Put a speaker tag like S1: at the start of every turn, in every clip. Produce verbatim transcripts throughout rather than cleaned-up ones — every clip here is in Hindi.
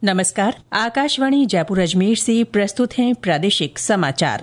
S1: नमस्कार। आकाशवाणी जयपुर अजमेर से प्रस्तुत हैं प्रादेशिक समाचार।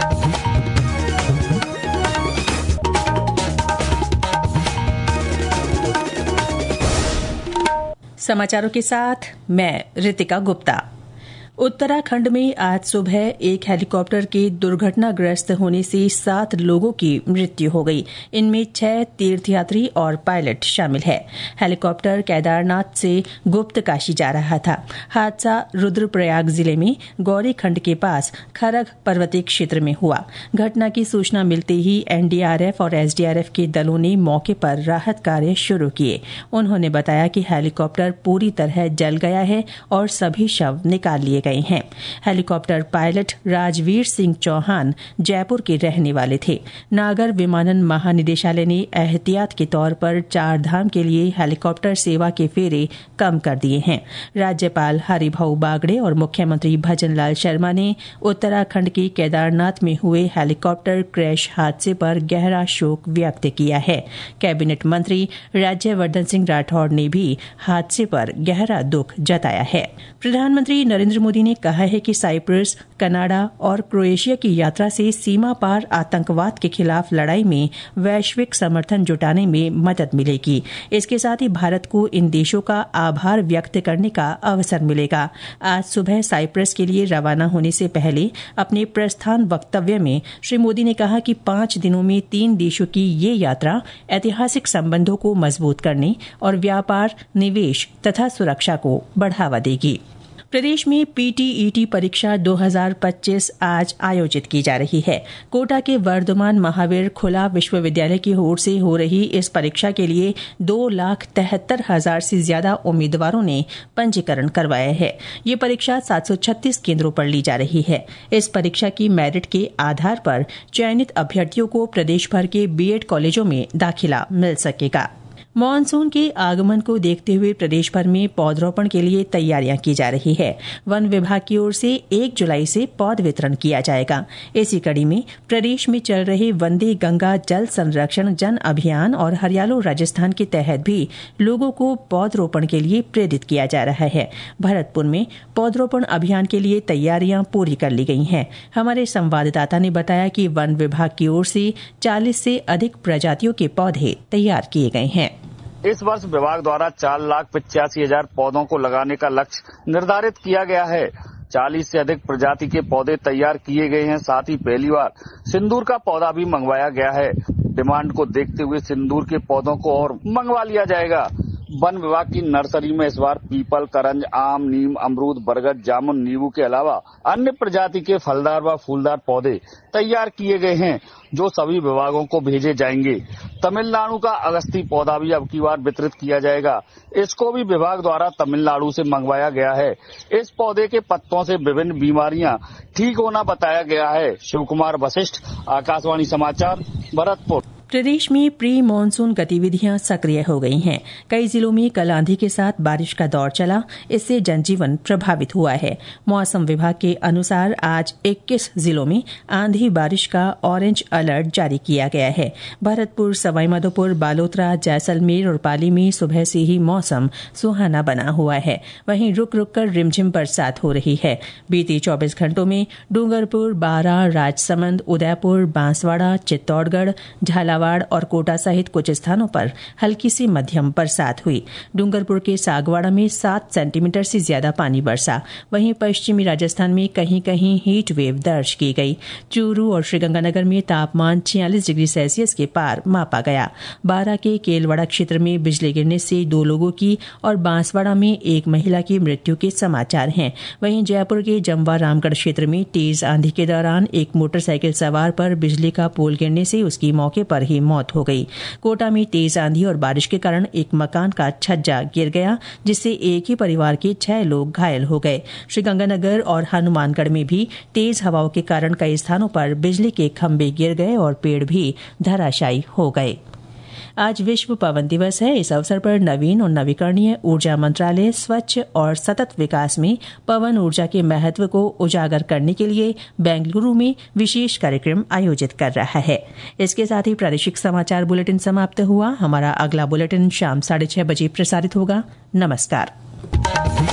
S1: समाचारों के साथ मैं रितिका गुप्ता। उत्तराखंड में आज सुबह एक हेलीकॉप्टर के दुर्घटनाग्रस्त होने से सात लोगों की मृत्यु हो गई। इनमें छह तीर्थयात्री और पायलट शामिल है। हेलीकॉप्टर केदारनाथ से गुप्त काशी जा रहा था। हादसा रुद्रप्रयाग जिले में गौरीखंड के पास खरग पर्वतीय क्षेत्र में हुआ। घटना की सूचना मिलते ही एनडीआरएफ और एसडीआरएफ के दलों ने मौके पर राहत कार्य शुरू किए। उन्होंने बताया कि हेलीकॉप्टर पूरी तरह जल गया है और सभी शव निकाल लिए गए हैं। हेलीकॉप्टर पायलट राजवीर सिंह चौहान जयपुर के रहने वाले थे। नागर विमानन महानिदेशालय ने एहतियात के तौर पर चार धाम के लिए हेलीकॉप्टर सेवा के फेरे कम कर दिए हैं। राज्यपाल हरिभाऊ बागड़े और मुख्यमंत्री भजनलाल शर्मा ने उत्तराखंड के केदारनाथ में हुए हेलीकॉप्टर क्रैश हादसे पर गहरा शोक व्यक्त किया है। कैबिनेट मंत्री राज्यवर्धन सिंह राठौड़ ने भी हादसे पर गहरा दुख जताया है। प्रधानमंत्री नरेंद्र मोदी ने कहा है कि साइप्रस, कनाडा और क्रोएशिया की यात्रा से सीमा पार आतंकवाद के खिलाफ लड़ाई में वैश्विक समर्थन जुटाने में मदद मिलेगी। इसके साथ ही भारत को इन देशों का आभार व्यक्त करने का अवसर मिलेगा। आज सुबह साइप्रस के लिए रवाना होने से पहले अपने प्रस्थान वक्तव्य में श्री मोदी ने कहा कि पांच दिनों में तीन देशों की ये यात्रा ऐतिहासिक संबंधों को मजबूत करने और व्यापार, निवेश तथा सुरक्षा को बढ़ावा देगी। प्रदेश में पीटीईटी परीक्षा दो हज़ार पच्चीस आज आयोजित की जा रही है। कोटा के वर्धमान महावीर खुला विश्वविद्यालय की ओर से हो रही इस परीक्षा के लिए दो लाख तिहत्तर हजार से ज्यादा उम्मीदवारों ने पंजीकरण करवाया है। ये परीक्षा सात सौ छत्तीस केंद्रों पर ली जा रही है। इस परीक्षा की मेरिट के आधार पर चयनित अभ्यर्थियों को प्रदेश भर के बीएड कॉलेजों में दाखिला मिल सकेगा। मानसून के आगमन को देखते हुए प्रदेश भर में पौधरोपण के लिए तैयारियां की जा रही है। वन विभाग की ओर से एक जुलाई से पौध वितरण किया जाएगा। इसी कड़ी में प्रदेश में चल रहे वंदे गंगा जल संरक्षण जन अभियान और हरियालो राजस्थान के तहत भी लोगों को पौधरोपण के लिए प्रेरित किया जा रहा है। भरतपुर में पौधरोपण अभियान के लिए तैयारियां पूरी कर ली गई हैं। हमारे संवाददाता ने बताया कि वन विभाग की ओर से चालीस से अधिक प्रजातियों के पौधे तैयार किए गए हैं।
S2: इस वर्ष विभाग द्वारा चार लाख पचासी हजार पौधों को लगाने का लक्ष्य निर्धारित किया गया है। चालीस से अधिक प्रजाति के पौधे तैयार किए गए हैं। साथ ही पहली बार सिंदूर का पौधा भी मंगवाया गया है। डिमांड को देखते हुए सिंदूर के पौधों को और मंगवा लिया जाएगा। वन विभाग की नर्सरी में इस बार पीपल, करंज, आम, नीम, अमरूद, बरगद, जामुन, नींबू के अलावा अन्य प्रजाति के फलदार व फूलदार पौधे तैयार किए गए हैं, जो सभी विभागों को भेजे जाएंगे। तमिलनाडु का अगस्ती पौधा भी अब की बार वितरित किया जाएगा। इसको भी विभाग द्वारा तमिलनाडु से मंगवाया गया है। इस पौधे के पत्तों से विभिन्न बीमारियां ठीक होना बताया गया है। शिव कुमार वशिष्ठ, आकाशवाणी समाचार, भरतपुर।
S1: प्रदेश में प्री मानसून गतिविधियां सक्रिय हो गई हैं। कई जिलों में कल आंधी के साथ बारिश का दौर चला। इससे जनजीवन प्रभावित हुआ है। मौसम विभाग के अनुसार आज इक्कीस जिलों में आंधी बारिश का ऑरेंज अलर्ट जारी किया गया है। भरतपुर, सवाईमाधोपुर, बालोतरा, जैसलमेर और पाली में सुबह से ही मौसम सुहाना बना हुआ है। वहीं रुक रुक कर रिमझिम बरसात हो रही है। बीते चौबीस घंटों में डूंगरपुर, बारां, राजसमंद, उदयपुर, बांसवाड़ा, चित्तौड़गढ़, झालावाड़ और कोटा सहित कुछ स्थानों पर हल्की से मध्यम बरसात हुई। डूंगरपुर के सागवाड़ा में सात सेंटीमीटर से ज्यादा पानी बरसा। वहीं पश्चिमी राजस्थान में कहीं कहीं हीट वेव दर्ज की गई। चूरू और श्रीगंगानगर में तापमान छियालीस डिग्री सेल्सियस के पार मापा गया। बारां के केलवाड़ा क्षेत्र में बिजली गिरने से दो लोगों की और बांसवाड़ा में एक महिला की मृत्यु के समाचार हैं। वहीं जयपुर के जमवा रामगढ़ क्षेत्र में तेज आंधी के दौरान एक मोटरसाइकिल सवार पर बिजली का पोल गिरने से उसकी मौके पर ही मौत हो गई। कोटा में तेज आंधी और बारिश के कारण एक मकान का छज्जा गिर गया, जिससे एक ही परिवार के छह लोग घायल हो गए। श्रीगंगानगर और हनुमानगढ़ में भी तेज हवाओं के कारण कई स्थानों पर बिजली के खंभे गिर गए और पेड़ भी धराशायी हो गए। आज विश्व पवन दिवस है। इस अवसर पर नवीन और नवीकरणीय ऊर्जा मंत्रालय स्वच्छ और सतत विकास में पवन ऊर्जा के महत्व को उजागर करने के लिए बेंगलुरु में विशेष कार्यक्रम आयोजित कर रहा है। इसके साथ ही प्रादेशिक समाचार बुलेटिन समाप्त हुआ। हमारा अगला बुलेटिन शाम साढ़े छह बजे प्रसारित होगा। नमस्कार।